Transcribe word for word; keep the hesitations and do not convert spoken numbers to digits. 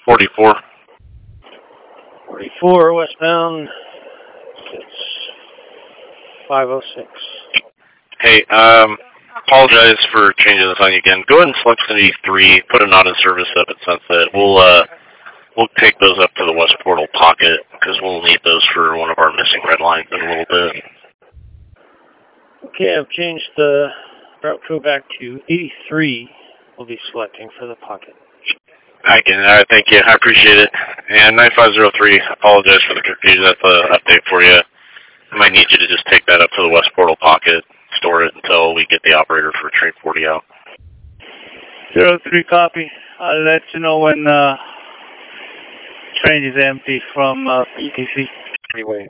forty-four. forty-four westbound. It's five oh six. Hey, um, apologize for changing this on you again. Go ahead and select City three, put a not in service up at Sunset. We'll, uh, we'll take those up to the West Portal Pocket, because we'll need those for one of our missing red lines in a little bit. Okay, I've changed the route crew back to eighty-three. We'll be selecting for the pocket. I can, all right, thank you. I appreciate it. And nine five zero three, apologize for the confusion. That's an update for you. I might need you to just take that up to the West Portal Pocket, store it until we get the operator for train forty out. Zero three, copy. I'll let you know when uh, train is empty from uh, E T C. Anyway.